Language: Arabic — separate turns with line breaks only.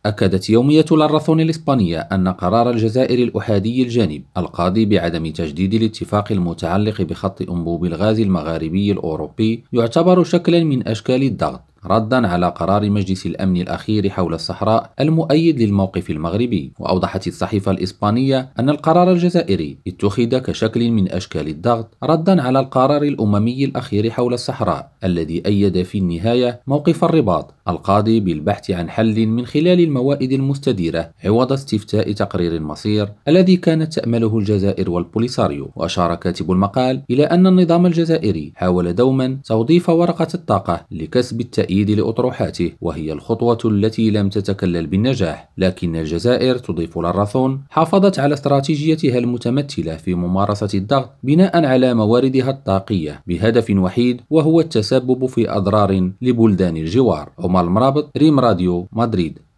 أكدت يومية للرسول الإسبانية أن قرار الجزائر الأحادي الجانب القاضي بعدم تجديد الاتفاق المتعلق بخط أنبوب الغاز المغاربي الأوروبي يعتبر شكلا من أشكال الضغط، ردا على قرار مجلس الأمن الأخير حول الصحراء المؤيد للموقف المغربي. وأوضحت الصحيفة الإسبانية أن القرار الجزائري اتخذ كشكل من أشكال الضغط ردا على القرار الأممي الأخير حول الصحراء الذي أيد في النهاية موقف الرباط القاضي بالبحث عن حل من خلال الموائد المستديرة عوض استفتاء تقرير المصير الذي كانت تأمله الجزائر والبوليساريو. وأشار كاتب المقال إلى أن النظام الجزائري حاول دوما توظيف ورقة الطاقة لكسب التأييد لأطروحاته، وهي الخطوة التي لم تتكلل بالنجاح، لكن الجزائر تضيف للرسول حافظت على استراتيجيتها المتمثلة في ممارسة الضغط بناء على مواردها الطاقية بهدف وحيد وهو التسبب في أضرار لبلدان الجوار. عمر المرابط، ريم راديو، مدريد.